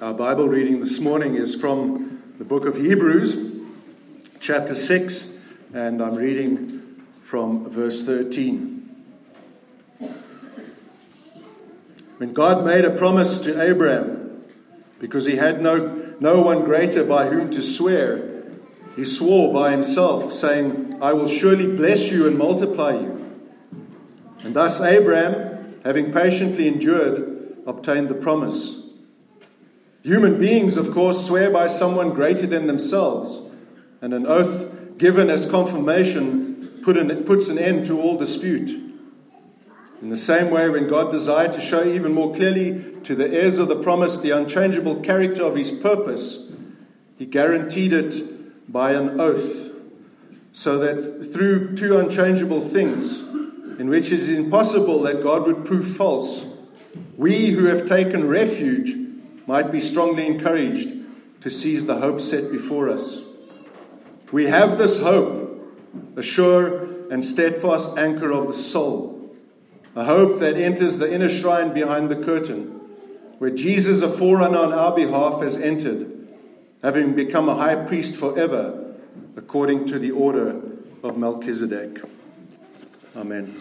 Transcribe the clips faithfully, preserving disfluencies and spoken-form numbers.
Our Bible reading this morning is from the book of Hebrews, chapter six, and I'm reading from verse thirteen. When God made a promise to Abraham, because he had no, no one greater by whom to swear, he swore by himself, saying, I will surely bless you and multiply you. And thus Abraham, having patiently endured, obtained the promise. Human beings, of course, swear by someone greater than themselves, and an oath given as confirmation put an, puts an end to all dispute. In the same way, when God desired to show even more clearly to the heirs of the promise the unchangeable character of his purpose, he guaranteed it by an oath, so that through two unchangeable things, in which it is impossible that God would prove false, we who have taken refuge might be strongly encouraged to seize the hope set before us. We have this hope, a sure and steadfast anchor of the soul, a hope that enters the inner shrine behind the curtain, where Jesus, a forerunner on our behalf, has entered, having become a high priest forever, according to the order of Melchizedek. Amen.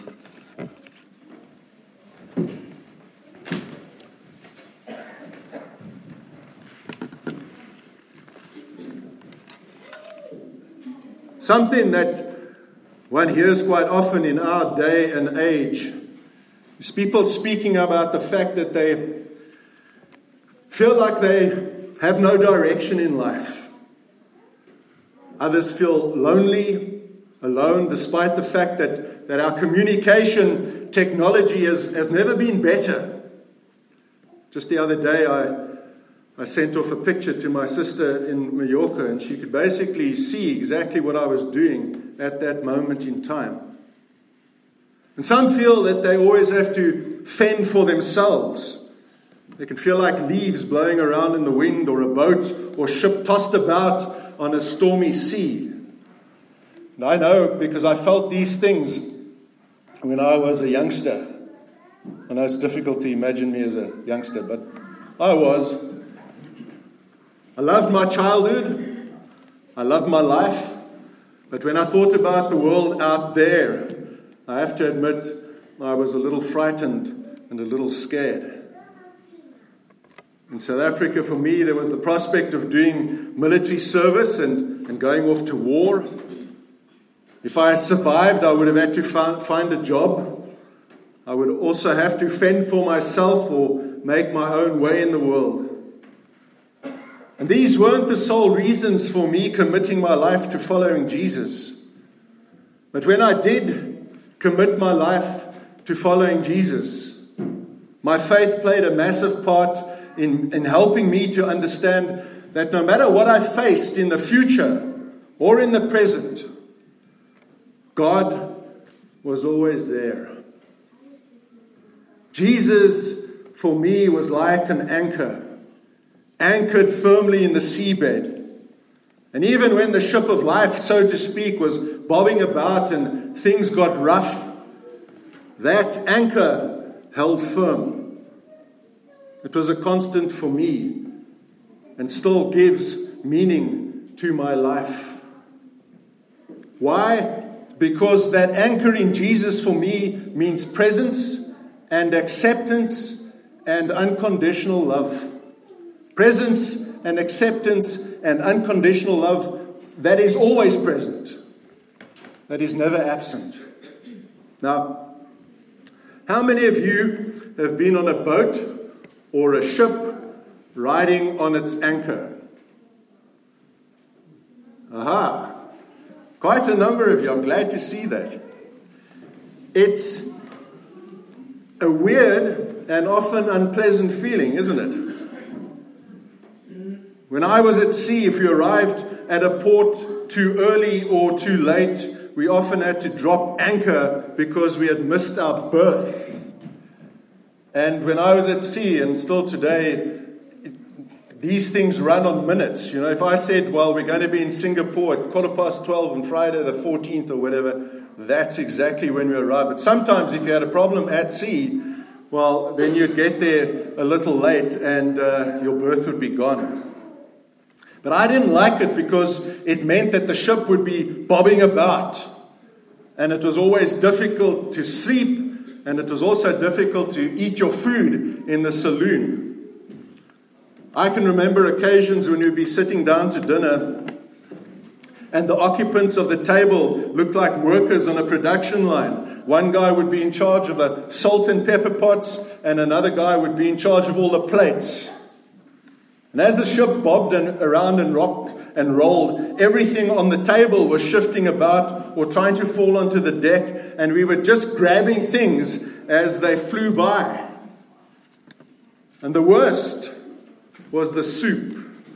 Something that one hears quite often in our day and age is people speaking about the fact that they feel like they have no direction in life. Others feel lonely, alone, despite the fact that, that our communication technology has, has never been better. Just the other day, I I sent off a picture to my sister in Mallorca, and she could basically see exactly what I was doing at that moment in time. And some feel that they always have to fend for themselves. They can feel like leaves blowing around in the wind, or a boat or ship tossed about on a stormy sea. And I know, because I felt these things when I was a youngster. I know it's difficult to imagine me as a youngster, but I was. I loved my childhood, I loved my life, but when I thought about the world out there, I have to admit I was a little frightened and a little scared. In South Africa, for me, there was the prospect of doing military service and, and going off to war. If I had survived, I would have had to find a job. I would also have to fend for myself or make my own way in the world. And these weren't the sole reasons for me committing my life to following Jesus. But when I did commit my life to following Jesus, my faith played a massive part in, in helping me to understand that no matter what I faced in the future or in the present, God was always there. Jesus, for me, was like an anchor, anchored firmly in the seabed. And even when the ship of life, so to speak, was bobbing about and things got rough, that anchor held firm. It was a constant for me and still gives meaning to my life. Why? Because that anchor in Jesus for me means presence and acceptance and unconditional love. Presence and acceptance and unconditional love that is always present, that is never absent. Now, how many of you have been on a boat or a ship riding on its anchor? Aha, quite a number of you. I'm glad to see that. It's a weird and often unpleasant feeling, isn't it? When I was at sea, if we arrived at a port too early or too late, we often had to drop anchor because we had missed our berth. And when I was at sea, and still today, it, these things run on minutes. You know, if I said, well, we're going to be in Singapore at quarter past twelve on Friday the fourteenth or whatever, that's exactly when we arrive. But sometimes if you had a problem at sea, well, then you'd get there a little late and uh, your berth would be gone. But I didn't like it because it meant that the ship would be bobbing about. And it was always difficult to sleep, and it was also difficult to eat your food in the saloon. I can remember occasions when we'd be sitting down to dinner, and the occupants of the table looked like workers on a production line. One guy would be in charge of the salt and pepper pots, and another guy would be in charge of all the plates. And as the ship bobbed and around and rocked and rolled, everything on the table was shifting about or trying to fall onto the deck, and we were just grabbing things as they flew by. And the worst was the soup.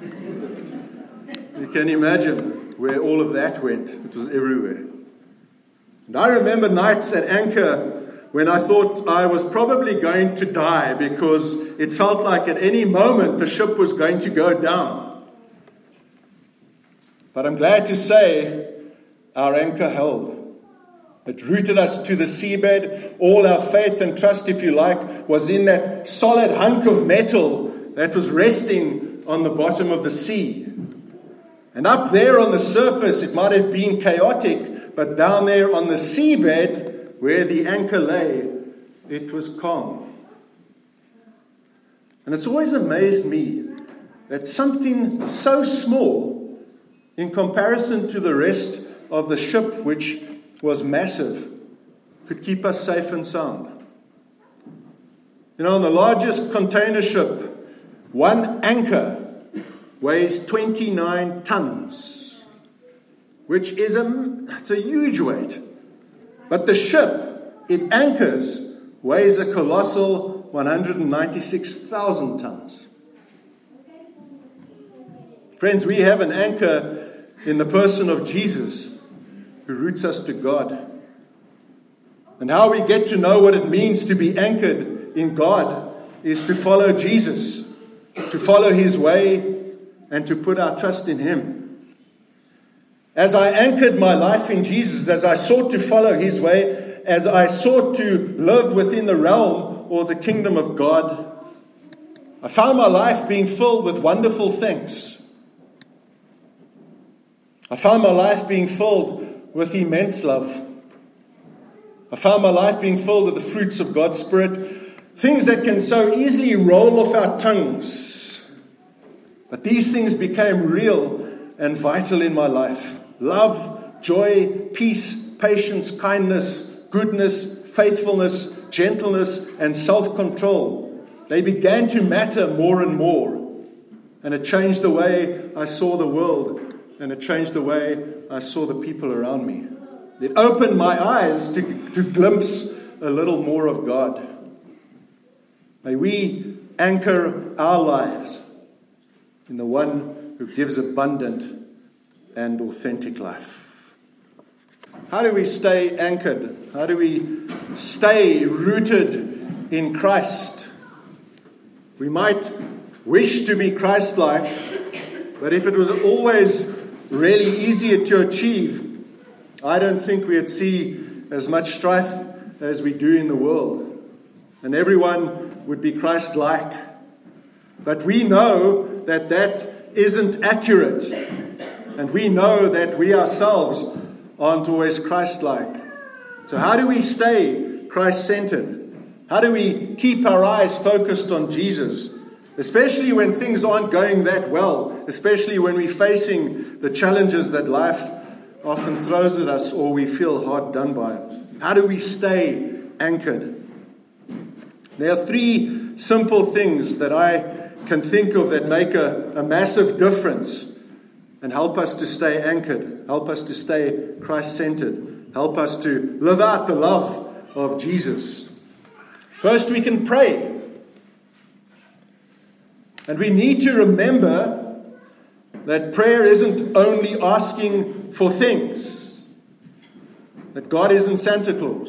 You can imagine where all of that went. It was everywhere. And I remember nights at anchor when I thought I was probably going to die because it felt like at any moment the ship was going to go down. But I'm glad to say our anchor held. It rooted us to the seabed. All our faith and trust, if you like, was in that solid hunk of metal that was resting on the bottom of the sea. And up there on the surface, it might have been chaotic, but down there on the seabed, where the anchor lay, it was calm. And it's always amazed me that something so small in comparison to the rest of the ship, which was massive, could keep us safe and sound. You know, on the largest container ship, one anchor weighs twenty-nine tons, which is a, it's a huge weight. But the ship it anchors weighs a colossal one hundred ninety-six thousand tons. Friends, we have an anchor in the person of Jesus who roots us to God. And how we get to know what it means to be anchored in God is to follow Jesus, to follow His way, and to put our trust in Him. As I anchored my life in Jesus, as I sought to follow His way, as I sought to live within the realm or the kingdom of God, I found my life being filled with wonderful things. I found my life being filled with immense love. I found my life being filled with the fruits of God's Spirit, things that can so easily roll off our tongues. But these things became real and vital in my life. Love, joy, peace, patience, kindness, goodness, faithfulness, gentleness, and self-control. They began to matter more and more. And it changed the way I saw the world. And it changed the way I saw the people around me. It opened my eyes to, to glimpse a little more of God. May we anchor our lives in the one who gives abundant and authentic life. How do we stay anchored? How do we stay rooted in Christ? We might wish to be Christ-like, but if it was always really easier to achieve, I don't think we'd see as much strife as we do in the world. And everyone would be Christ-like. But we know that that isn't accurate. And we know that we ourselves aren't always Christ-like. So how do we stay Christ-centered? How do we keep our eyes focused on Jesus? Especially when things aren't going that well. Especially when we're facing the challenges that life often throws at us or we feel hard done by. How do we stay anchored? There are three simple things that I can think of that make a, a massive difference and help us to stay anchored, help us to stay Christ-centered, help us to live out the love of Jesus. First, we can pray. And we need to remember that prayer isn't only asking for things, that God isn't Santa Claus.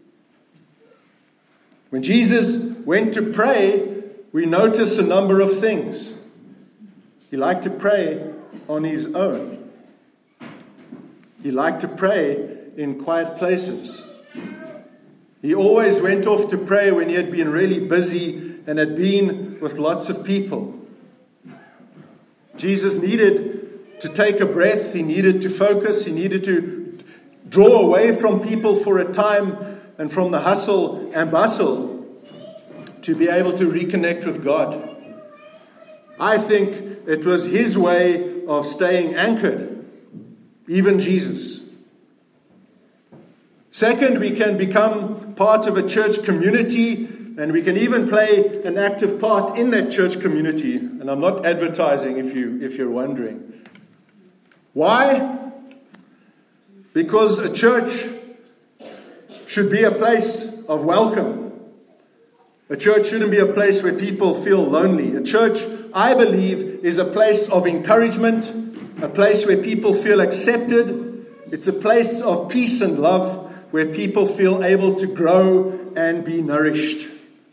When Jesus went to pray, we notice a number of things. He liked to pray on his own. He liked to pray in quiet places. He always went off to pray when he had been really busy and had been with lots of people. Jesus needed to take a breath. He needed to focus. He needed to draw away from people for a time and from the hustle and bustle to be able to reconnect with God. I think it was his way of staying anchored, even Jesus. Second, we can become part of a church community, and we can even play an active part in that church community. And I'm not advertising if you if you're wondering. Why? Because a church should be a place of welcome. A church shouldn't be a place where people feel lonely. A church, I believe, is a place of encouragement, a place where people feel accepted. It's a place of peace and love, where people feel able to grow and be nourished.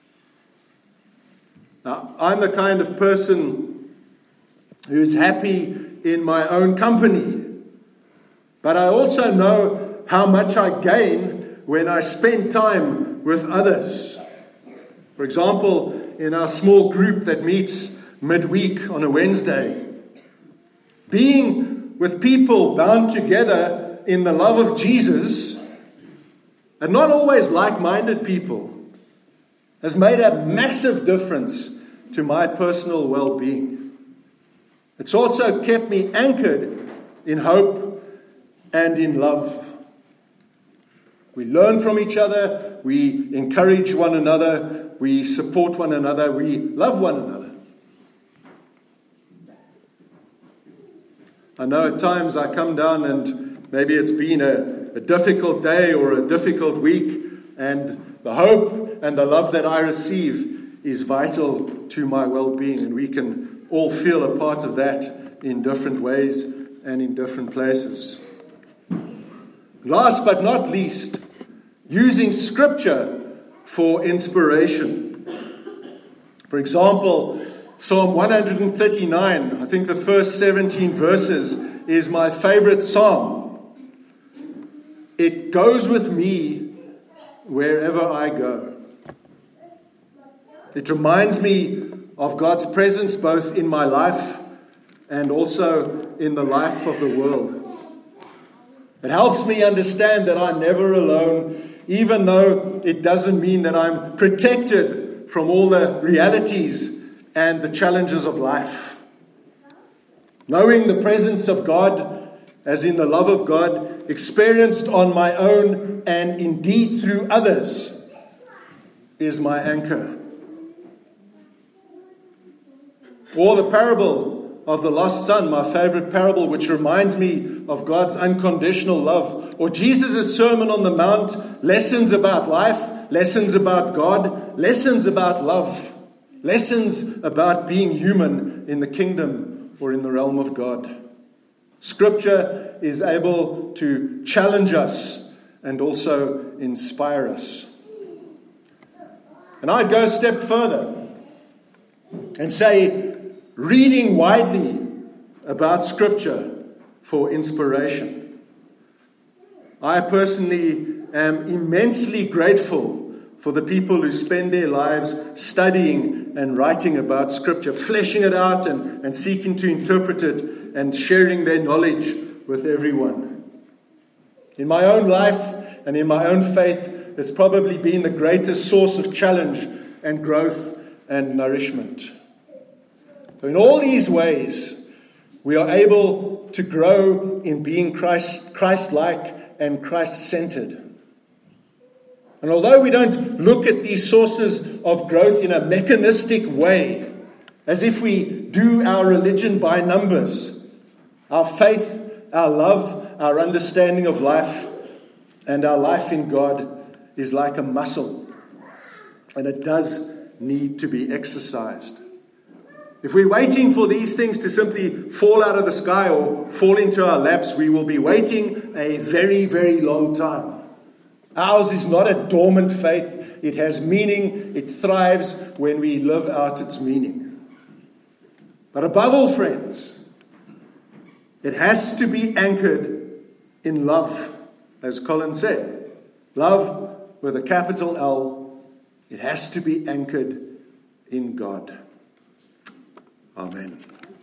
Now, I'm the kind of person who's happy in my own company. But I also know how much I gain when I spend time with others. For example, in our small group that meets midweek on a Wednesday, being with people bound together in the love of Jesus, and not always like-minded people, has made a massive difference to my personal well-being. It's also kept me anchored in hope and in love. We learn from each other, we encourage one another, we support one another, we love one another. I know at times I come down and maybe it's been a, a difficult day or a difficult week, and the hope and the love that I receive is vital to my well-being, and we can all feel a part of that in different ways and in different places. Last but not least, using Scripture for inspiration. For example, Psalm one thirty-nine, I think the first seventeen verses, is my favorite psalm. It goes with me wherever I go. It reminds me of God's presence both in my life and also in the life of the world. It helps me understand that I'm never alone, even though it doesn't mean that I'm protected from all the realities and the challenges of life. Knowing the presence of God, as in the love of God, experienced on my own and indeed through others, is my anchor. Or the parable of the lost son, my favorite parable, which reminds me of God's unconditional love. Or Jesus' Sermon on the Mount, lessons about life, lessons about God, lessons about love, lessons about being human in the kingdom or in the realm of God. Scripture is able to challenge us and also inspire us. And I'd go a step further and say, reading widely about Scripture for inspiration. I personally am immensely grateful for the people who spend their lives studying and writing about Scripture, fleshing it out and, and seeking to interpret it and sharing their knowledge with everyone. In my own life and in my own faith, it's probably been the greatest source of challenge and growth and nourishment. So in all these ways, we are able to grow in being Christ, Christ-like and Christ-centered. And although we don't look at these sources of growth in a mechanistic way, as if we do our religion by numbers, our faith, our love, our understanding of life, and our life in God is like a muscle, and it does need to be exercised. If we're waiting for these things to simply fall out of the sky or fall into our laps, we will be waiting a very, very long time. Ours is not a dormant faith. It has meaning. It thrives when we live out its meaning. But above all, friends, it has to be anchored in love, as Colin said. Love with a capital L. It has to be anchored in God. Amen.